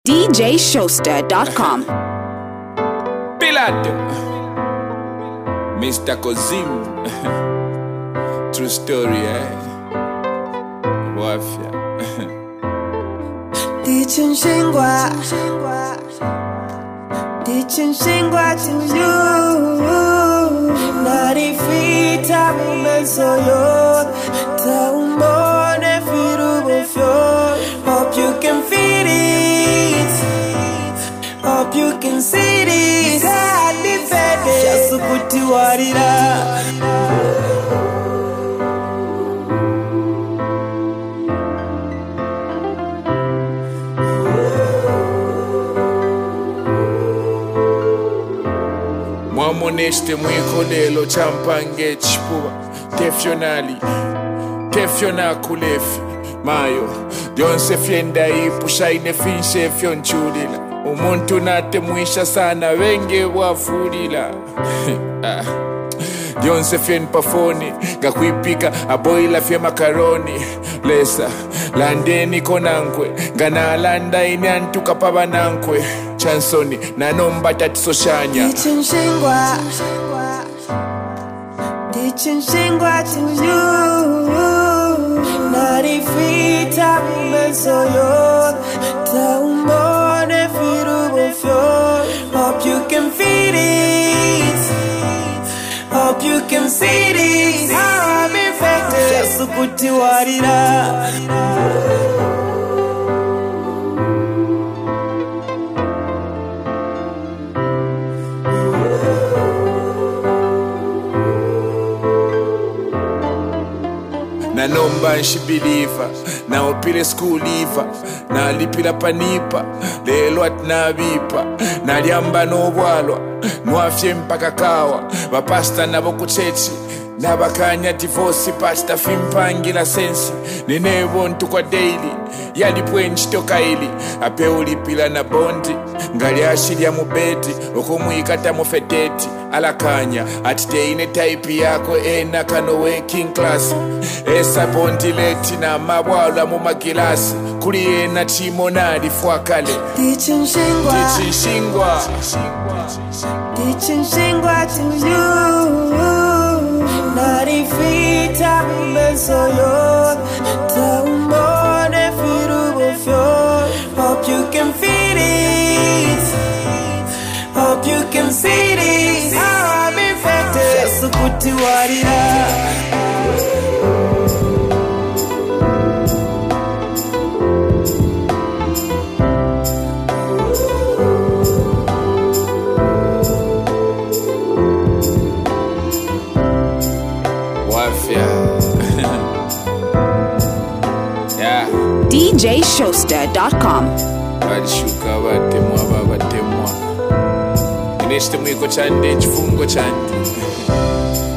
DJShowster.com. Pilad Mr. Kozim. True story, Wafia. Dichinshingwa to you. Narifita mumezoyo taumone firubofyo. Hope you can feel it. Hope you can see this. Happy baby. Yasukuti warira. Mwamoneste mwikolelo champange chipuwa tefyona kulefi mayo Dionse fienda ipusha inefinshe fyonchulila umuntu nate mwisha sana wenge wafulila Dionse fien pafoni gakwipika aboila fye makaroni lesa landeni konankwe ngana landa inyantuka pabanankwe chansoni nanomba tatisoshanya Dichinshingwa to you. Narifita mumezoyo taumone firubofyo. Hope you can feel it. Hope you can see this. I'm infected. Yasukuti warira. Na nomba nshibeliva na opile school liva na lipila panipa lelo atinabipa na liamba nobwalwa nwafye mpaka kawa bapasta nabo kuchechi nabakanya divorce pasta fimpangila sensi ninebo ntu kwa daily yalipwe nchitoka ili ape ulipila na bondi ngali ashiria mubedi okumwikata mufedeti alakanya atiteine type yako ena kano working class esa bondi leti na mabwala mu magilasi kuli ena chimonali fwakale Dichinshingwa to you. Narifita mumezoyo taumone firubofyo. Hope you can feel it. Hope you can see this. I'm infected. Yasukuti warira. Yeah. DJShowster.com. Barishuka batemwa Ineste mwiko chande chifungo chande